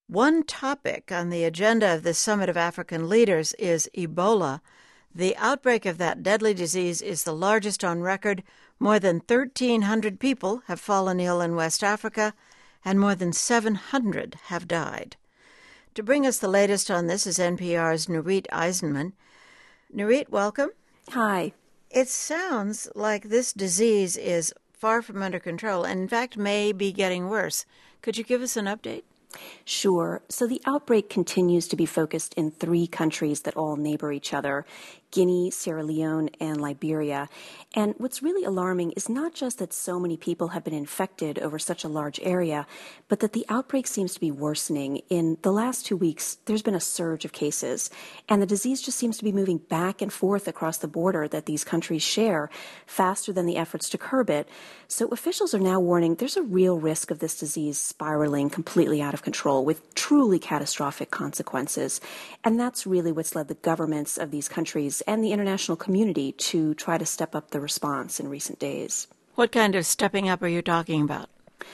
One topic on the agenda of this Summit of African Leaders is Ebola. The outbreak of that deadly disease is the largest on record. More than 1,300 people have fallen ill in West Africa, and more than 700 have died. To bring us the latest on this is NPR's Nurith Aizenman. Nurith, welcome. Hi. It sounds like this disease is far from under control and, in fact, may be getting worse. Could you give us an update? Sure. So the outbreak continues to be focused in 3 countries that all neighbor each other: Guinea, Sierra Leone, and Liberia. And what's really alarming is not just that so many people have been infected over such a large area, but that the outbreak seems to be worsening. In the last 2 weeks, there's been a surge of cases, and the disease just seems to be moving back and forth across the border that these countries share faster than the efforts to curb it. So officials are now warning there's a real risk of this disease spiraling completely out of control with truly catastrophic consequences. And that's really what's led the governments of these countries and the international community to try to step up the response in recent days. What kind of stepping up are you talking about?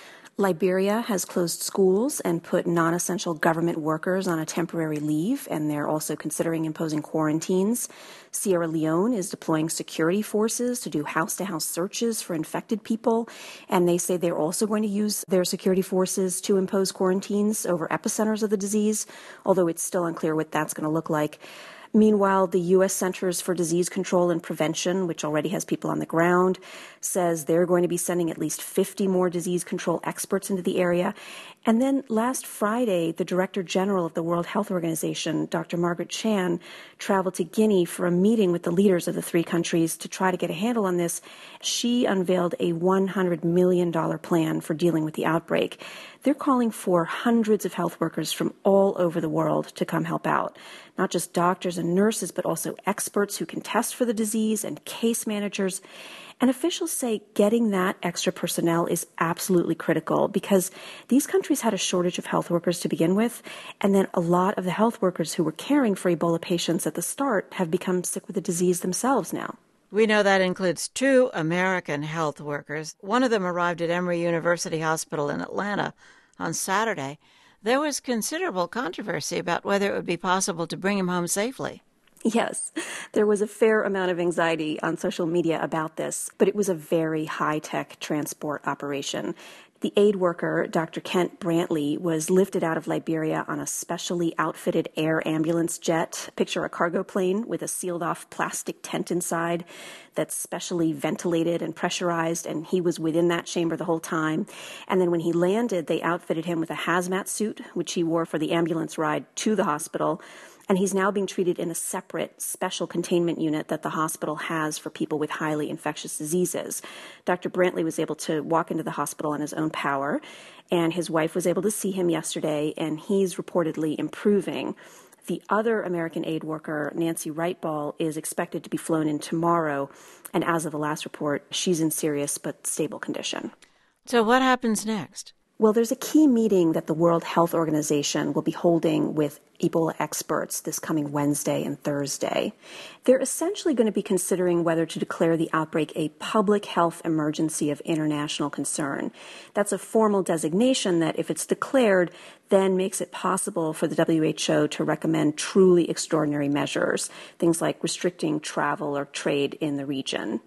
Liberia has closed schools and put non-essential government workers on a temporary leave, and they're also considering imposing quarantines. Sierra Leone is deploying security forces to do house-to-house searches for infected people, and they say they're also going to use their security forces to impose quarantines over epicenters of the disease, although it's still unclear what that's going to look like. Meanwhile, the U.S. Centers for Disease Control and Prevention, which already has people on the ground, says they're going to be sending at least 50 more disease control experts into the area. And then last Friday, the Director General of the World Health Organization, Dr. Margaret Chan, traveled to Guinea for a meeting with the leaders of the 3 countries to try to get a handle on this. She unveiled a $100 million plan for dealing with the outbreak. They're calling for hundreds of health workers from all over the world to come help out. Not just doctors and nurses, but also experts who can test for the disease and case managers. And officials say getting that extra personnel is absolutely critical because these countries had a shortage of health workers to begin with, and then a lot of the health workers who were caring for Ebola patients at the start have become sick with the disease themselves now. We know that includes 2 American health workers. One of them arrived at Emory University Hospital in Atlanta on Saturday. There was considerable controversy about whether it would be possible to bring him home safely. Yes, there was a fair amount of anxiety on social media about this, but it was a very high-tech transport operation. The aid worker, Dr. Kent Brantley, was lifted out of Liberia on a specially outfitted air ambulance jet. Picture a cargo plane with a sealed-off plastic tent inside that's specially ventilated and pressurized, and he was within that chamber the whole time. And then when he landed, they outfitted him with a hazmat suit, which he wore for the ambulance ride to the hospital. And he's now being treated in a separate special containment unit that the hospital has for people with highly infectious diseases. Dr. Brantley was able to walk into the hospital on his own power, and his wife was able to see him yesterday, and he's reportedly improving. The other American aid worker, Nancy Wrightball, is expected to be flown in tomorrow, and as of the last report, she's in serious but stable condition. So what happens next? Well, there's a key meeting that the World Health Organization will be holding with Ebola experts this coming Wednesday and Thursday. They're essentially going to be considering whether to declare the outbreak a public health emergency of international concern. That's a formal designation that, if it's declared, then makes it possible for the WHO to recommend truly extraordinary measures, things like restricting travel or trade in the region.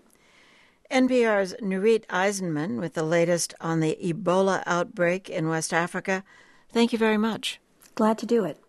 NPR's Nurith Aizenman with the latest on the Ebola outbreak in West Africa. Thank you very much. Glad to do it.